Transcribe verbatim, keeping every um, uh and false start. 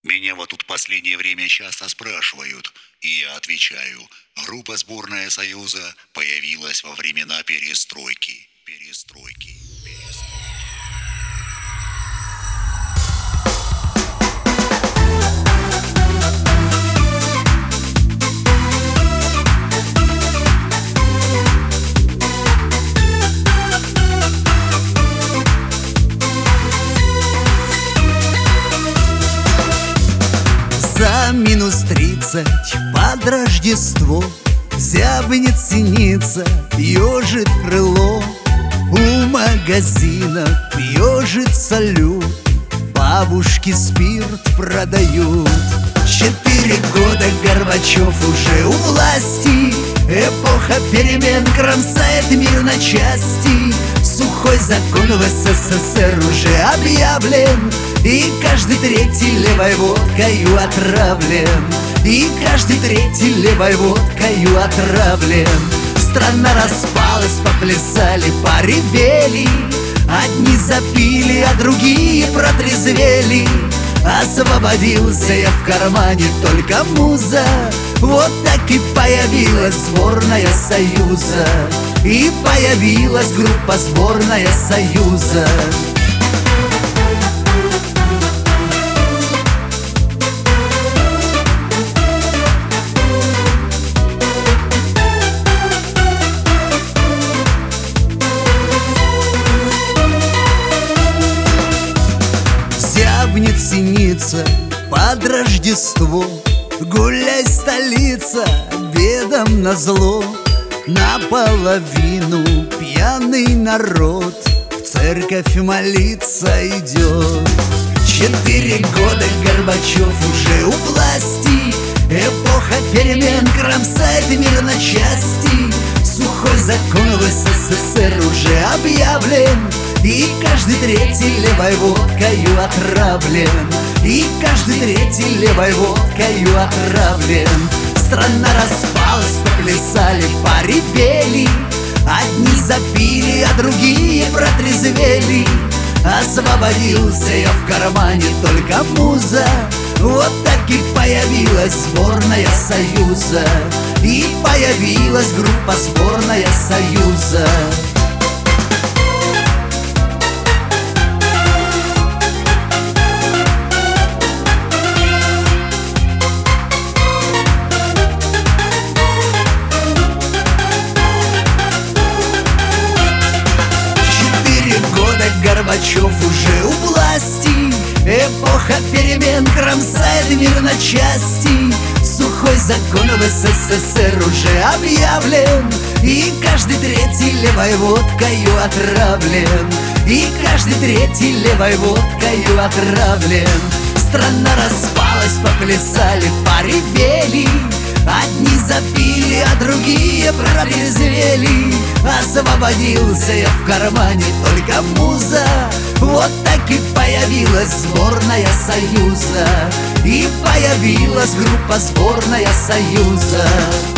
Меня вот тут последнее время часто спрашивают, и я отвечаю. Группа «Сборная Союза» появилась во времена перестройки. Перестройки. Перестройки. За минус тридцать под Рождество зябнет синица, ёжит крыло. У магазина ёжит салют, бабушки спирт продают. Четыре года Горбачев уже у власти, эпоха перемен кромсает мир на части. Сухой закон в СССР уже объявлен, и каждый третий левой водкою отравлен. И каждый третий левой водкою отравлен. Страна распалась, поплясали, поревели. Одни запили, а другие протрезвели. Освободился я в кармане только муза. Вот так и появилась сборная Союза. И появилась группа «Сборная Союза». Зябнет синица под Рождество, гуляй, столица, бедам назло. Наполовину пьяный народ в церковь молиться идет. Четыре года Горбачев уже у власти, эпоха перемен кромсает мир на части. Сухой закон в СССР уже объявлен, и каждый третий левой водкою отравлен. И каждый третий левой водкою отравлен. Страна распалась, поплясали, поревели. Одни запили, а другие протрезвели. Освободился я в кармане только муза. Вот так и появилась сборная Союза. И появилась группа «Сборная Союза». Горбачев уже у власти, эпоха перемен кромсает мир на части. Сухой закон в СССР уже объявлен, и каждый третий левой водкою отравлен. И каждый третий левой водкою отравлен. Страна распалась, поплясали, поревели. Одни запили, а другие протрезвели. Освободился я в кармане только муза. Вот так и появилась сборная Союза. И появилась группа «Сборная Союза».